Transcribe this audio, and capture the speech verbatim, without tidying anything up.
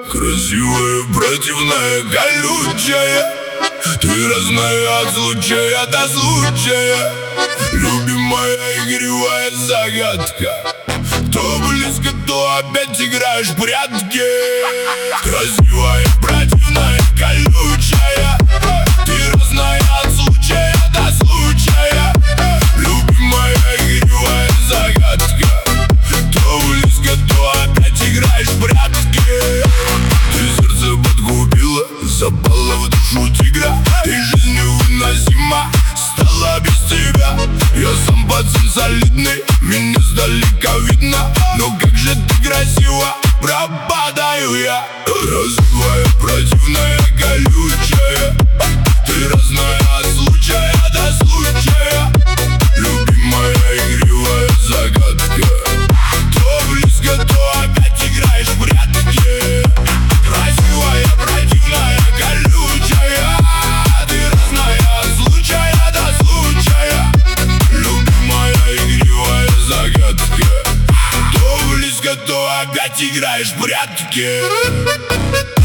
Красивая, противная, колючая, ты разная от случая до случая. Любимая, игривая загадка, то близко, то опять играешь в прятки. Красивая, противная, колючая, ты разная от случая до случая. Любимая, игривая загадка, то близко, то опять играешь в прятки. Ты сердце подкупила, запала в душу тигра, и жизнь невыносима стала без тебя. Я сам пацан солидный, меня сдалека видно, но как же ты красива, пропадаю я. Красивая, противная, колючая, ты разная от случая до случая. Любимая, игривая загадка, то близко, то опять играешь в прятки. Красивая, противная, колючая, ты разная от случая до случая. Любимая, игривая загадка, то близко, то опять играешь в прятки.